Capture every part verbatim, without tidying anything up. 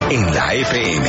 en la F M.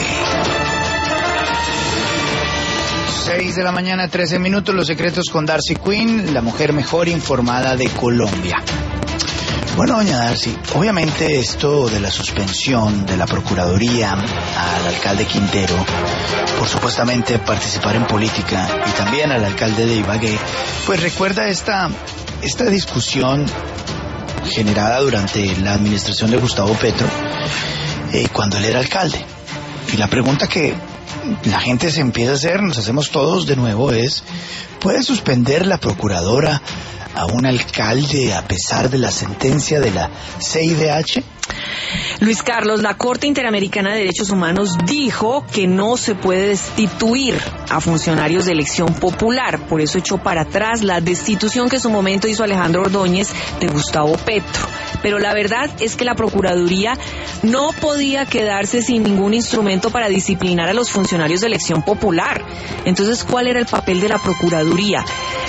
seis de la mañana, trece minutos, los secretos con Darcy Quinn, la mujer mejor informada de Colombia. Bueno, doña Darcy, obviamente esto de la suspensión de la Procuraduría al alcalde Quintero por supuestamente participar en política y también al alcalde de Ibagué, pues recuerda esta, esta discusión generada durante la administración de Gustavo Petro eh, cuando él era alcalde. Y la pregunta que la gente se empieza a hacer, nos hacemos todos de nuevo, es: ¿puede suspender la procuradora a un alcalde a pesar de la sentencia de la C I D H? Luis Carlos, la Corte Interamericana de Derechos Humanos dijo que no se puede destituir a funcionarios de elección popular, por eso echó para atrás la destitución que en su momento hizo Alejandro Ordóñez de Gustavo Petro. Pero la verdad es que la Procuraduría no podía quedarse sin ningún instrumento para disciplinar a los funcionarios de elección popular. Entonces, ¿cuál era el papel de la Procuraduría?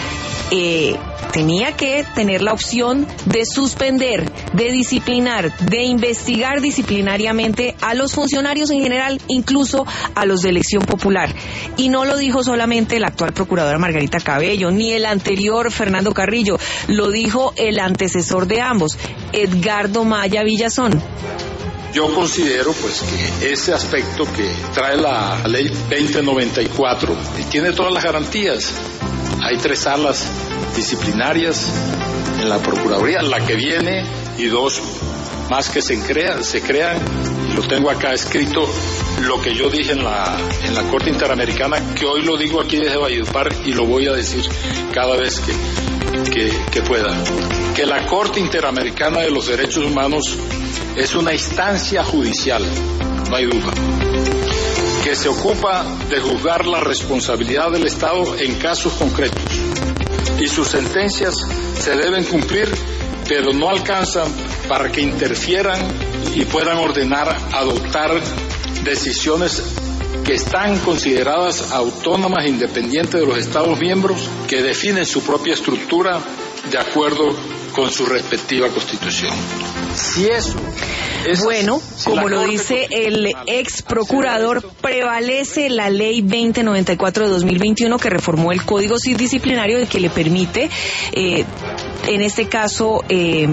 Eh, tenía que tener la opción de suspender, de disciplinar, de investigar disciplinariamente a los funcionarios en general, incluso a los de elección popular. Y no lo dijo solamente la actual procuradora Margarita Cabello, ni el anterior Fernando Carrillo, lo dijo el antecesor de ambos, Edgardo Maya Villazón. Yo considero pues que ese aspecto que trae la ley veinte noventa y cuatro tiene todas las garantías. Hay tres salas disciplinarias en la Procuraduría, la que viene y dos más que se crean, se crean, y lo tengo acá escrito, lo que yo dije en la, en la Corte Interamericana, que hoy lo digo aquí desde Valledupar y lo voy a decir cada vez que, que, que pueda, que la Corte Interamericana de los Derechos Humanos es una instancia judicial, no hay duda, que se ocupa de juzgar la responsabilidad del Estado en casos concretos. Y sus sentencias se deben cumplir, pero no alcanzan para que interfieran y puedan ordenar adoptar decisiones que están consideradas autónomas e independientes de los Estados miembros, que definen su propia estructura de acuerdo con su respectiva Constitución. Si eso es bueno, si como lo Corte dice el ex procurador, prevalece la ley veinte noventa y cuatro de dos mil veintiuno que reformó el Código Disciplinario y que le permite, eh, en este caso, eh,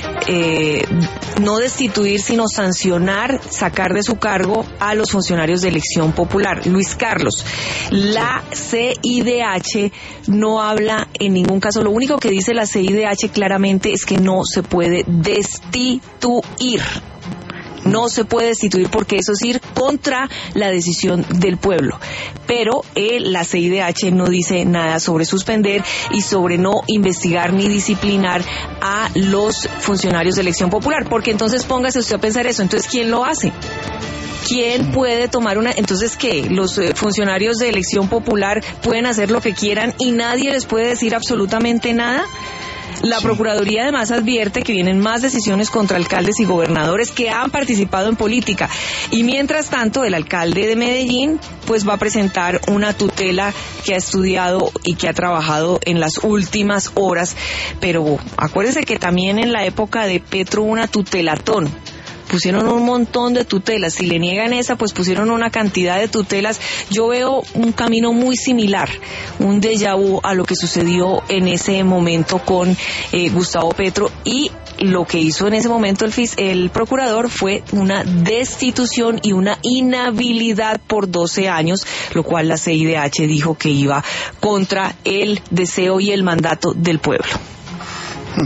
eh, no destituir, sino sancionar, sacar de su cargo a los funcionarios de elección popular. Luis Carlos, la C I D H no habla en ningún caso, lo único que dice la C I D H claramente es que no se puede destituir. No se puede destituir porque eso es ir contra la decisión del pueblo. Pero eh, la C I D H no dice nada sobre suspender y sobre no investigar ni disciplinar a los funcionarios de elección popular. Porque entonces póngase usted a pensar eso. Entonces, ¿quién lo hace? ¿Quién puede tomar una...? Entonces, ¿qué? ¿Los eh, funcionarios de elección popular pueden hacer lo que quieran y nadie les puede decir absolutamente nada? La sí. Procuraduría además advierte que vienen más decisiones contra alcaldes y gobernadores que han participado en política. Y mientras tanto, el alcalde de Medellín pues va a presentar una tutela que ha estudiado y que ha trabajado en las últimas horas. Pero acuérdense que también en la época de Petro hubo una tutelatón. Pusieron un montón de tutelas. Si le niegan esa, pues pusieron una cantidad de tutelas. Yo veo un camino muy similar, un déjà vu a lo que sucedió en ese momento con eh, Gustavo Petro, y lo que hizo en ese momento el, el procurador fue una destitución y una inhabilidad por doce años, lo cual la C I D H dijo que iba contra el deseo y el mandato del pueblo.